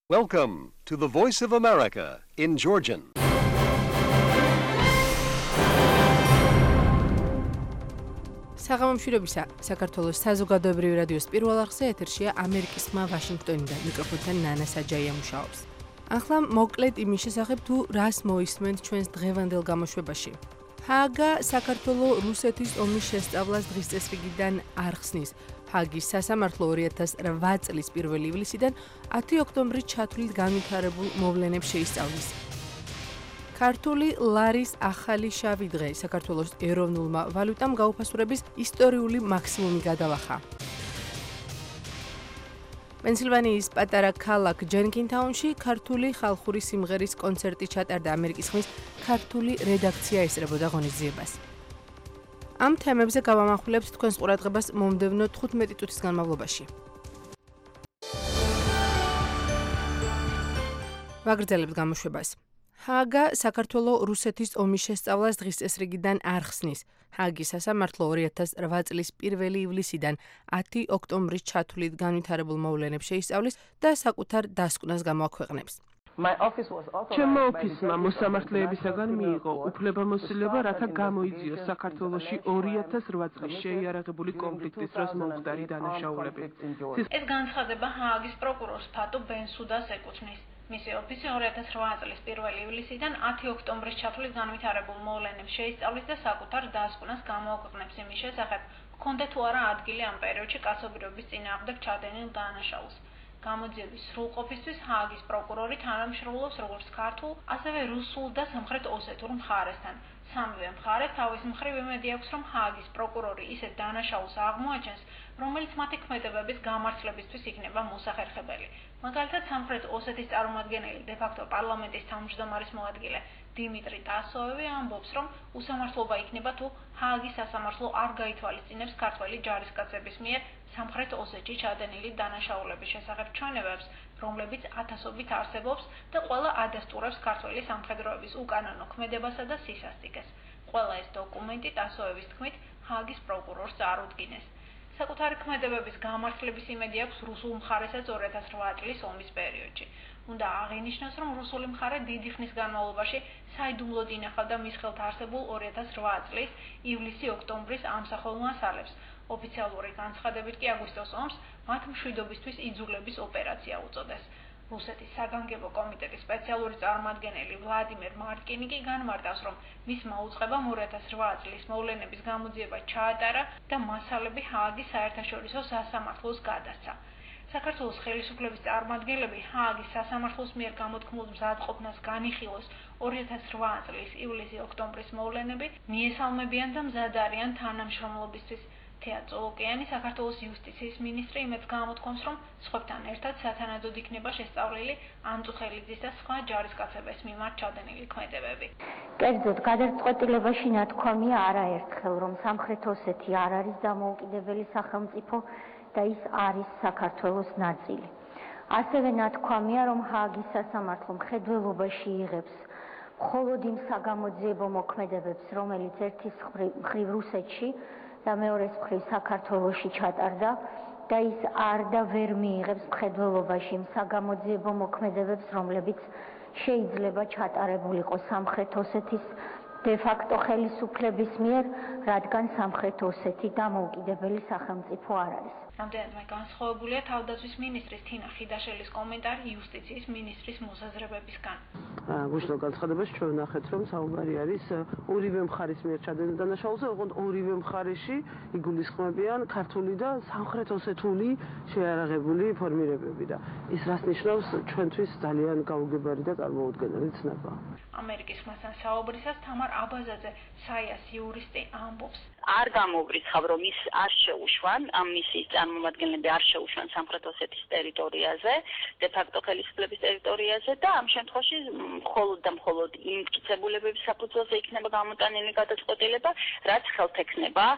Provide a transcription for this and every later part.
Welcome to the Voice of America in Georgian. საღამომშვიდობისა საქართველოს საზოგადოებრივი რადიოს პირველ არხზე ეთერშია ამერიკის ხმა ვაშინგტონიდან მიკროფონთან ნანა საჯაია მუშაობს. ახლა მოკლედ იმის შესახებ თუ რას მოისმენთ ჩვენს დღევანდელ გამოშვებაში. ჰააგა საქართველოს რუსეთის ომის შესწავლას დღის წესრიგიდან არ ხსნის. ჰააგის სასამართლო 2008 წლის 1 ივლისიდან 10 ოქტომბრის ჩათვლით განვითარებულ მოვლენებს შეისწავლის. ქართული ლარის ახალი შავი დღე საქართველოს ეროვნულმა ვალუტამ გაუფასურების ისტორიული მაქსიმუმი გადალახა. პენსილვანიის პატარა ქალაქ ჯენკინთაუნში ქართული ხალხური სიმღერის კონცერტი ჩატარდა. ამერიკის ხმის ქართული რედაქცია ესწრებოდა ღონისძიებას. ამ თემებზე გავამახვილებთ თქვენს ყურადღებას მომდევნო 15 წუთის განმავლობაში. ვაგრძელებთ გამოშვებას. ჰააგა საქართველოს რუსეთის ომის შესწავლას დღის წესრიგიდან არ ხსნის. ჰააგის სასამართლო 2008 წლის 1 ივლისიდან 10 ოქტომბრის ჩათვლით განვითარებულ მოვლენებს შეისწავლის და საკუთარ დასკვნას გამოაქვეყნებს. ჩემმა ოფისმა მოსამართლეებისაგან მიიღო უფლებამოსილება, რათა გამოიძიოს საქართველოში 2008 წლის შეიარაღებული კონფლიქტის დროს მომხდარი დანაშაულები. ეს განცხადება ჰააგის პროკურორს ფატუ ბენსუდას ეკუთვნის. მისი ოფისი 2008 წლის 1 ივლისიდან 10 ოქტომბრის ჩათვლით განვითარებულ მოვლენებს შეისწავლის და საკუთარ დასკვნას გამოაქვეყნებს იმის შესახებ, ჰქონდა თუ არა ადგილი ამ პერიოდში კაცობრიობის წინააღმდეგ ჩადენილ დანაშაულს. გამოძიების სრულყოფისთვის ჰააგის პროკურორი თანამშრომლობს როგორც ქართულ, ასევე რუსულ და სამხრეთ ოსეთურ მხარესთან. სამივე მხარე თავის მხრივ იმედი აქვს, რომ ჰააგის პროკურორი ისეთ დანაშაულს აღმოაჩენს, რომელიც მათი ქმედებების გამართლებისთვის იქნება მოსახერხებელი. მაგალითად, სამხრეთ ოსეთის წარმომადგენელი დე-ფაქტო პარლამენტის თავმჯდომარის მოადგილე დიმიტრი ტასოევი ამბობს, რომ უსამართლობა იქნება თუ ჰააგის სასამართლო არ გაითვალისწინებს ქართველი ჯარისკაცების მიერ სამხრეთ ოსეთში ჩადენილი დანაშაულების შესახებ ჩვენებებს, რომლებიც ათასობით არსებობს და ყველა ადასტურებს ქართველი სამხედროების უკანონო ქმედებასა და სისასტიკეს. ყველა ეს დოკუმენტი ტასოევის თქმით ჰააგის პროკურორს წარუდგინეს. საკუთარი ქმედებების გამართლების იმედი აქვს რუსულ მხარესაც 2008 წლის ომის პერიოდში. უნდა აღინიშნოს, რომ რუსული მხარე დიდი ხნის განმავლობაში საიდუმლოდ ინახავდა მის ხელთ არსებულ 2008 წლის ივლისი-ოქტომბრის ამსახველ მასალებს. ოფიციალური განცხადებით კი აგვისტოს ომს მათ მშვიდობისთვის იძულების ოპერაცია უწოდეს. რუსეთის საგანგებო კომიტეტის სპეციალური წარმომადგენელი ვლადიმერ მარტკინი კი განმარტავს, რომ მისმა უწყებამ 2008 წლის მოვლენების გამოძიება ჩაატარა და მასალები ჰააგის საერთაშორისო სასამართლოს გადასცა. საქართველოს ხელისუფლების წარმომადგენლები ჰააგის სასამართლოს მიერ გამოთქმულ მზადყოფნას განიხილოს 2008 წლის ივლისი-ოქტომბრის მოვლენები მიესალმებიან და მზად არიან თანამშრომლობისთვის. თეა წოლოკიანი, საქართველოს იუსტიციის მინისტრი, იმედს გამოთქვამს, რომ სხვებთან ერთად სათანადოდ იქნება შესწავლილი ანწუხელიძის და სხვა ჯარისკაცების მიმართ ჩადენილი ქმედებები. კერძოდ, გადაწყვეტილებაში ნათქვამია არაერთხელ, რომ სამხრეთ ოსეთი არ არის დამოუკიდებელი სახელმწიფო და ის არის საქართველოს ნაწილი. ასევე ნათქვამია, რომ ჰააგის სასამართლო მხედველობაში იღებს მხოლოდ იმ საგამოძიებო მოქმედებებს, რომელიც ერთის მხრივ რუსეთში და მეორეს მხრივ საქართველოში ჩატარდა და ის არ და ვერ მიიღებს მხედველობაში იმ საგამოძიებო მოქმედებებს, რომლებიც შეიძლება ჩატარებულიყო სამხრეთ ოსეთის დე-ფაქტო ხელისუფლების მიერ, რადგან სამხრეთ ოსეთი დამოუკიდებელი სახელმწიფო არ არის. რამდენადმე განსხვავებულია თავდაცვის მინისტრის თინა ხიდაშელის კომენტარი იუსტიციის მინისტრის მოსაზრებებისგან. გუშინდელ განცხადებაში ჩვენ ვნახეთ, რომ საუბარი არის ორივე მხარის მიერ ჩადენილ დანაშაულზე, ოღონდ ორივე მხარეში იგულისხმებიან ქართული და სამხრეთ ოსეთული შეიარაღებული ფორმირებები და ის რას ნიშნავს ჩვენთვის ძალიან გაუგებარი და წარმოუდგენელი ცნება. ამერიკის ხმასთან საუბრისას თამარ აბაზაძე, საიას იურისტი ამბობს. არ გამოვრიცხავ, რომ ის არ შეუშვან, ამ მისიის წარმომადგენლები არ შეუშვან სამხრეთ ოსეთის ტერიტორიაზე, დე-ფაქტო ხელისუფლების ტერიტორიაზე და ამ შემთხვევაში მხოლოდ და მხოლოდ იმ მტკიცებულებების საფუძველზე იქნება გამოტანილი გადაწყვეტილება, რაც ხელთ ექნება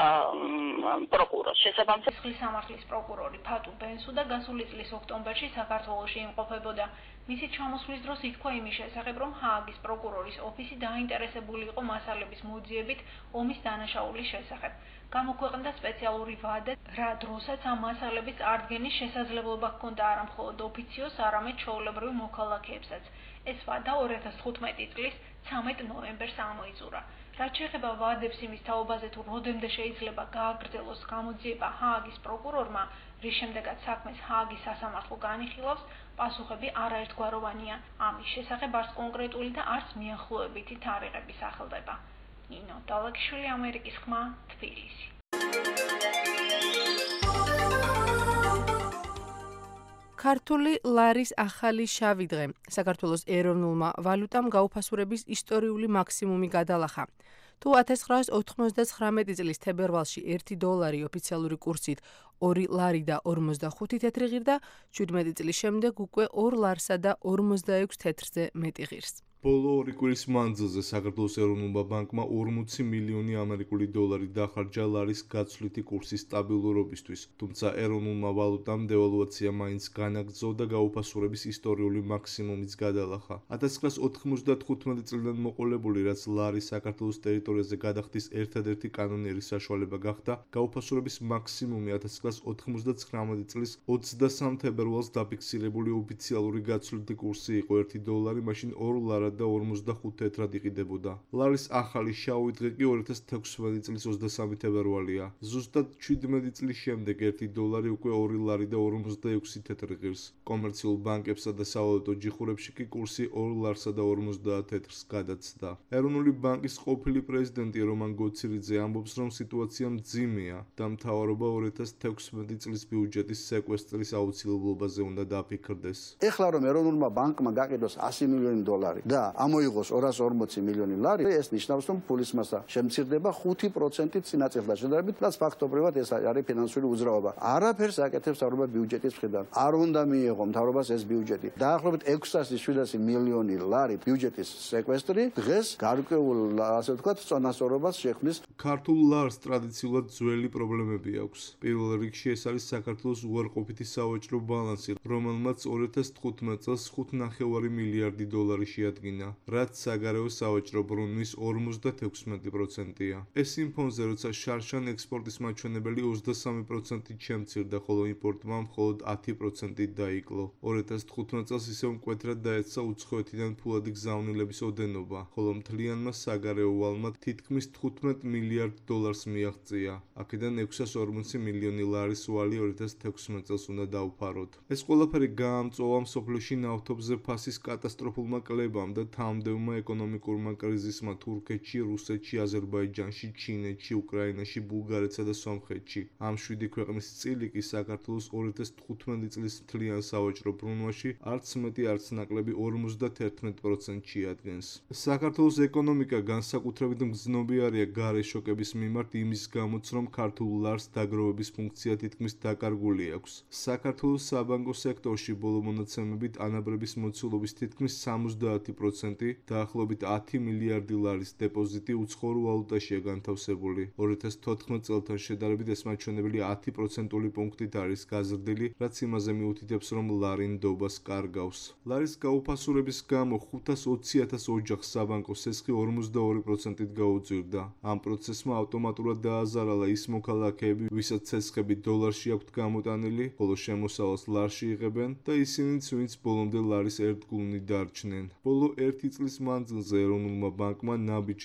პროკურორს. შესაბამისად, სამართლის პროკურორი ფატუ ბენსუდა გასული წლის ოქტომბერში საქართველოში იმყოფებოდა. მისი ჩამოსვლის დროს ითქვა იმის შესახებ, რომ ჰააგის პროკურორის ოფისი დაინტერესებული იყო მასალების მოძიებით ომის დანაშაულის შესახებ. გამოქვეყნდა სპეციალური ვადა, რა დროსაც ამ მასალების წარდგენის შესაძლებლობა ჰქონდა არა მხოლოდ ოფიციოს, არამედ ჩვეულებრივ მოქალაქეებსაც. ეს ვადა 2015 წლის 13 ნოემბერს ამოიწურა. რაც შეეხება ვადებს იმის თაობაზე, თუ როდემდე შეიძლება გააგრძელოს გამოძიება ჰააგის პროკურორმა, რის შემდეგაც საქმეს ჰააგის სასამართლო განიხილავს, პასუხები არაერთგვაროვანია. ამის შესახებ არც კონკრეტული და არც მიახლოებითი თარიღები სახელდება. ნინო დალაგიშვილი, ამერიკის ხმა, თბილისი. ქართული ლარის ახალი შავი დღე საქართველოს ეროვნულმა ვალუტამ გაუფასურების ისტორიული მაქსიმუმი გადალახა. თუ 1999 წლის თებერვალში 1 დოლარი ოფიციალური კურსით 2 ლარი და 45 თეთრი ღირდა, 17 წლის შემდეგ უკვე 2 ლარსა და 46 თეთრზე მეტი ღირს. ბოლო 2 კვირის მანძილზე საქართველოს ეროვნულმა ბანკმა 40 მილიონი ამერიკული დოლარი დახარჯა ლარის გაცვლითი კურსის სტაბილურობისთვის, თუმცა ეროვნულმა ვალუტამ დევალვაცია მაინც განაგრძო და გაუფასურების ისტორიული მაქსიმუმიც გადალახა. 1995 წლიდან მოყოლებული, რაც ლარის საქართველოს ტერიტორიაზე გადახდის ერთადერთი კანონიერი საშუალება გახდა, გაუფასურების მაქსიმუმი 1999 წლის 23 თებერვალს დაფიქსირებული ოფიციალური გაცვლითი კურსი იყო 1 დოლარი, მაშინ 2 ლარა და 45 თეთრად იყიდებოდა. ლარის ახალი შავი დღე კი 2016 წლის 23 თებერვალია. ზუსტად 17 წლის შემდეგ 1 დოლარი უკვე 2 ლარი და 46 თეთრი ღირს. კომერციულ ბანკებსა და სავალუტო ჯიხურებში კი კურსი 2 ლარსა და 50 თეთრს გადაცდა. ეროვნული ბანკის ყოფილი პრეზიდენტი რომან გოცირიძე ამბობს, რომ სიტუაცია მძიმეა და მთავრობა 2016 წლის ბიუჯეტის სეკვესტრის აუცილებლობაზე უნდა დაფიქრდეს. ეხლა რომ ეროვნულმა ბანკმა გაყიდოს 100 მილიონი დოლარი და ამოიღოს 240 მილიონი ლარი, ეს ნიშნავს, რომ ფულის მასა შემცირდება 5%-ით წინაწელთან შედარებით, რაც ფაქტობრივად ეს არის ფინანსური უძრაობა. არაფერს აკეთებს მთავრობა ბიუჯეტის მხრიდან. არ უნდა მიიღო მთავრობას ეს ბიუჯეტი. დაახლოებით 600-700 მილიონი ლარი ბიუჯეტის სეკვესტრი დღეს გარკვეულ, ასე ვთქვათ, წონასწორობას შექმნის. ქართულ ლარს ტრადიციულად ძველი პრობლემები აქვს. პირველ რიგში ეს არის საქართველოს უარყოფითი სავაჭრო ბალანსი, რომელმაც 2015 წელს 5,9 მილიარდი დოლარი შეადგინა, რაც საგარეო სავაჭრო ბრუნვის 56%-ია. ეს იმ ფონზე, როცა შარშან ექსპორტის მაჩვენებელი 23%-ით შემცირდა, ხოლო იმპორტმა მხოლოდ 10%-ით დაიკლო. 2015 წელს ისევ მკვეთრად დაეცა უცხოეთიდან ფულადი გზავნილების ოდენობა, ხოლო მთლიანმა საგარეო ვალმა თითქმის 15 მილიარდ დოლარს მიაღწია. აქედან 640 მილიონი ლარის ვალი 2016 წელს უნდა დაუფაროთ. ეს ყველაფერი გაამწვავა მსოფლიოში ნავთობზე ფასის კატასტროფულმა კლებამ და თამდევმა ეკონომიკურმა კრიზისმა თურქეთში, რუსეთში, აზერბაიჯანში, ჩინეთში, უკრაინაში, ბულგარეთსა და სომხეთში. ამ 7 ქვეყნის წილი კი საქართველოს 2015 წლის მთლიან სავაჭრო ბრუნვაში არც მეტი არც ნაკლები 51% შეადგენს. საქართველოს ეკონომიკა განსაკუთრებით მგრძნობიარეა გარე შოკების მიმართ იმის გამოც, რომ ქართულ ლარს დაგროვების ფუნქცია თითქმის დაკარგული აქვს. საქართველოს საბანკო სექტორში ბოლო მონაცემებით ანაბრების მოცულობის თითქმის 70%, დაახლოებით 10 მილიარდი ლარის დეპოზიტი უცხოურ ვალუტაშია განთავსებული. 2014 წელთან შედარებით ეს მაჩვენებელი 10%-ული პუნქტით არის გაზრდილი, რაც იმაზე მიუთითებს, რომ ლარი ნდობას კარგავს. ლარის გაუფასურების გამო 520,000 ოჯახს საბანკო სესხი 42%-ით გაუძვირდა. ამ პროცესმა ავტომატურად დააზარალა ის მოქალაქეები, ვისაც სესხები დოლარში აქვთ გამოტანილი, ხოლო შემოსავალს ლარში იღებენ და ისინიც, ვინც ბოლომდე ლარის ერთგულნი დარჩნენ. ბოლო 1 წლის მანძილზე ეროვნულმა ბანკმა ნაბიჯ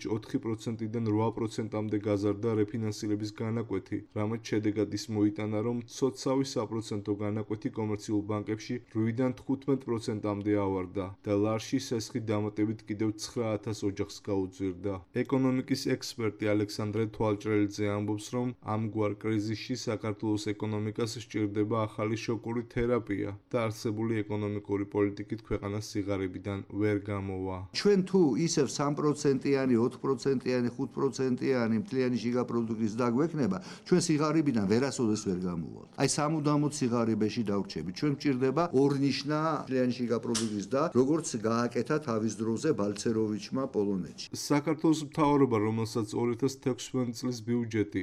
4%-დან 8%-მდე გაზარდა რეფინანსირების განაკვეთი, რამაც შედეგად ის მოიტანა, რომ ცოცავი საპროცენტო განაკვეთი კომერციულ ბანკებში 8-დან 15%-მდე ავარდა და ლარში სესხი დამატებით კიდევ 9,000 ოჯახს გაუძვირდა. ეკონომიკის ექსპერტი ალექსანდრე თვალჭრელიძე ამბობს, რომ ამგვარ კრიზისში საქართველოს ეკონომიკას სჭირდება ახალი შოკური თერაპია და არსებული ეკონომიკური პოლიტიკით ქვეყანა სიღარიბიდან ვერ გამოვა. ჩვენ თუ ისევ 3%-იანი, 4%-იანი, 5%-იანი მთლიანი შიგა პროდუქტის დაგვექნება, ჩვენ სიღარიბიდან ვერასოდეს ვერ გამოვალთ. აი სამუდამოდ სიღარიბეში დავრჩებით. ჩვენ გვჭირდება ორნიშნა მთლიანი შიგა პროდუქტის და როგორც გააკეთა თავის დროზე ბალცეროვიჩმა პოლონეთში. საქართველოს მთავრობა, რომელსაც 2016 წლის ბიუჯეტი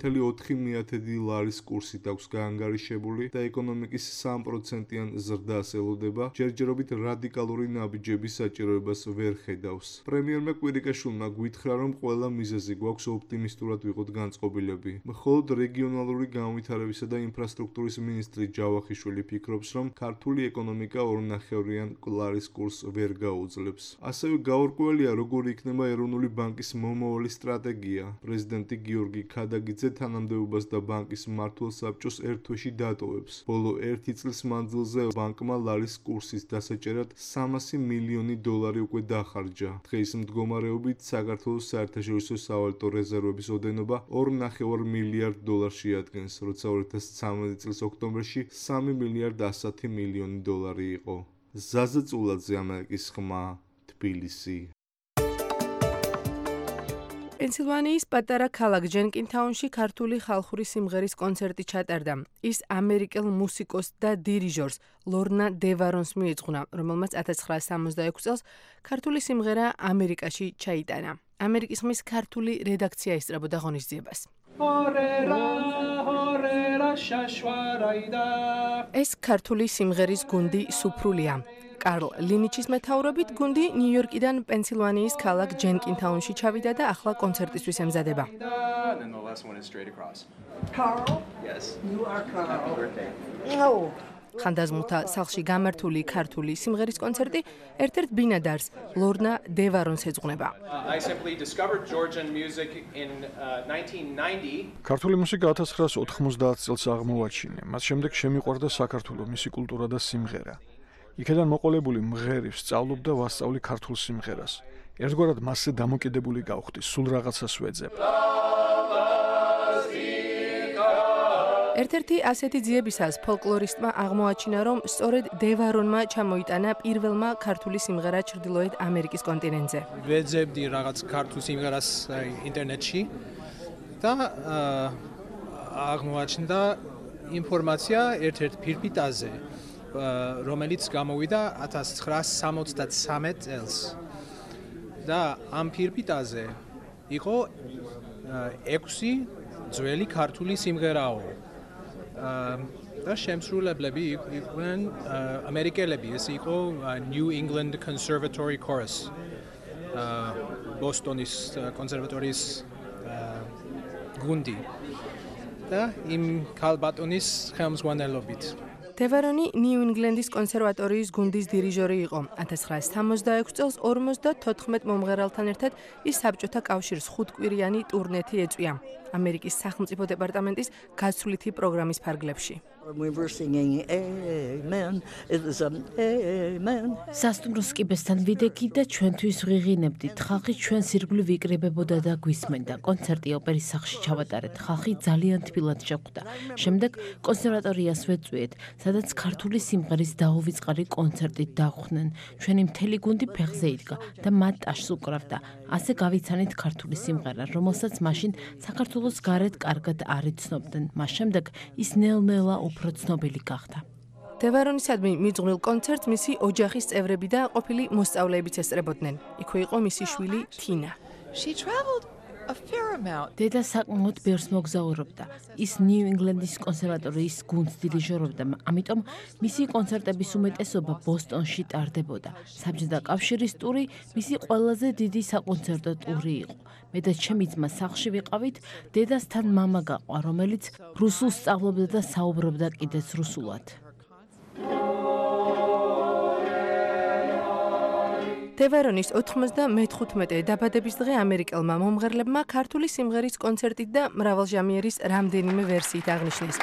2,4 ლარის კურსით აქვს გაანგარიშებული და ეკონომიკის 3%-იან ზრდას ელოდება, ჯერჯერობით რადიკალური ნაბიჯები მიღების საჭიროებას ვერ ხედავს. პრემიერმა კვირიკაშვილმა გვითხრა, რომ ყველა მიზეზი გვაქვს ოპტიმისტურად ვიყოთ განწყობილები. მხოლოდ რეგიონალური განვითარებისა და ინფრასტრუქტურის მინისტრი ჯავახიშვილი ფიქრობს, რომ ქართული ეკონომიკა ორნახევრიან კვლარის კურსს ვერ გაუძლებს. ასევე გაურკვეველია, როგორი იქნება ეროვნული ბანკის მომავალი სტრატეგია. პრეზიდენტი გიორგი ქადაგიძე თანამდებობას და ბანკის მმართველ საბჭოს ერთ თვეში დატოვებს. ბოლო 1 წლის მანძილზე ბანკმა ლარის კურსის დასაჭერად $300 მილიონი უკვე დახარჯა. დღის მდგომარეობით საქართველოს საერთაშორისო სავალუტო რეზერვების ოდენობა $2.5 მილიარდ შეადგენს, როცა 2013 წლის ოქტომბერში $3.1 მილიარდი იყო. ზაზა წულაძე, ამერიკის ხმა, თბილისი. პენსილვანიის პატარა ქალაქ ჯენკინთაუნში ქართული ხალხური სიმღერის კონცერტი ჩატარდა. ის ამერიკელ მუსიკოს და დირიჟორს ლორნა დევარონს მიეძღვნა, რომელმაც 1966 წელს ქართული სიმღერა ამერიკაში ჩაიტანა. ამერიკის ხმის ქართული რედაქცია ესწრებოდა ღონისძიებას. ეს ქართული სიმღერის გუნდი სუფრულია. კარლ ლინიჩის მეთაურობით გუნდი ნიუ-იორკიდან პენსილვანიის ქალაქ ჯენკინთაუნში ჩავიდა და ახლა კონცერტისთვის ემზადება. ხანდაზმულთა სახლში გამართული ქართული სიმღერის კონცერტი ერთ-ერთ ბინადარს ლორნა დევარონს ეძღვნება. ქართული მუსიკა 1990 წელს აღმოვაჩინე. მას შემდეგ შემიყვარდა საქართველოს მისი კულტურა და სიმღერა. იქედან მოყოლებული მღერი ვსწავლობ და ვასწავლი ქართულ სიმღერას. ერთგვარად მასზე დამოკიდებული გავხდი, სულ რაღაცას ვეძებ. ერთ-ერთი ასეთი ძიებისას ფოლკლორისტმა აღმოაჩინა, რომ სწორედ დევარონმა ჩამოიტანა პირველმა ქართული სიმღერა ჩრდილოეთ ამერიკის კონტინენტზე. ვეძებდი რაღაც ქართულ სიმღერას ინტერნეტში და აღმოაჩნდა ინფორმაცია ერთ-ერთ ფირფიტაზე, რომელიც გამოვიდა 1973 წელს. და ამ ფირფიტაზე იყო 6 ძველი ქართული სიმღერაო. და შემსრულებლები იყვნენ ამერიკელები, ეს იყო New England Conservatory Chorus. ბოსტონის კონსერვატორიის გუნდი. და იმ ქალბატონის ხელმძღვანელობით. დევარონი ნიუ-ინგლენდის კონსერვატორიის გუნდის დირიჟორი იყო. 1966 წელს 54 მომღერალთან ერთად ის საბჭოთა კავშირს 5-კვირიანი ტურნეთი ეწვია ამერიკის სახელმწიფო დეპარტამენტის გასვლითი პროგრამის ფარგლებში. სასტუმროს კიბესთან ვიდექი და ჩვენთვის ვღიღინებდით. ხალხი ჩვენს ირგვლივ იკრიბებოდა და გვისმენდა. კონცერტი ოპერის სახლში ჩავატარეთ. ხალხი ძალიან თბილად შეხვდა. შემდეგ კონსერვატორიას ვეწვიეთ, სადაც ქართული სიმღერის დაუვიწყარი კონცერტით დახვდნენ. ჩვენი მთელი გუნდი ფეხზე იდგა და მათ ტაშს უკრავდა. ასე გავიცანით ქართული სიმღერა, რომელსაც მაშინ საქართველოს გარეთ კარგად არ იცნობდნენ. მას შემდეგ ის ნელ-ნელა უფრო ცნობილი გახდა. დევარონისადმი მიძღვნილ კონცერტს მისი ოჯახის წევრები და ყოფილი მოსწავლეებიც ესწრებოდნენ. იქვე იყო მისი შვილი თინა. დედა საკმაოდ ბევრს მოგზაურობდა. ის ნიუ-ინგლენდის კონსერვატორიის გუნდს დირიჟორობდა, ამიტომ მისი კონცერტების უმეტესობა ბოსტონში ტარდებოდა. საბჭოთა კავშირის ტური მისი ყველაზე დიდი საკონცერტო ტური იყო. მე და ჩემი ძმა სახლში ვიყავით, დედასთან მამა გაყვა, რომელიც რუსულს სწავლობდა და საუბრობდა კიდეც რუსულად. დევარონის 95 დაბადების დღე ამერიკელმა მომღერლებმა ქართული სიმღერის კონცერტით და მრავალჟამიერის რამდენიმე ვერსიით აღნიშნეს.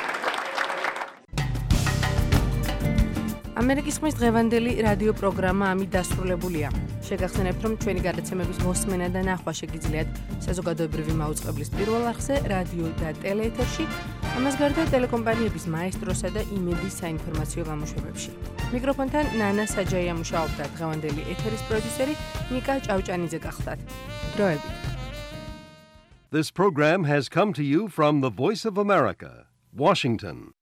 ამერიკის ხმის დღევანდელი რადიო პროგრამა ამით დასრულებულია. შეგახსენებთ, რომ ჩვენი გადაცემების მოსმენა და ნახვა შეგიძლიათ საზოგადოებრივი მაუწყებლის პირველ არხზე, რადიო და ტელეეთერში, ამას გარდა ტელეკომპანიების მაესტროსა და იმედის საინფორმაციო გამოშვებებში. მიკროფონთან ნანა საჯაია მუშაობდა, დღევანდელი ეთერის პროდიუსერი ნიკა ჭავჭანიძე გახლდათ. დროებით. This program has come to you from the Voice of America, Washington.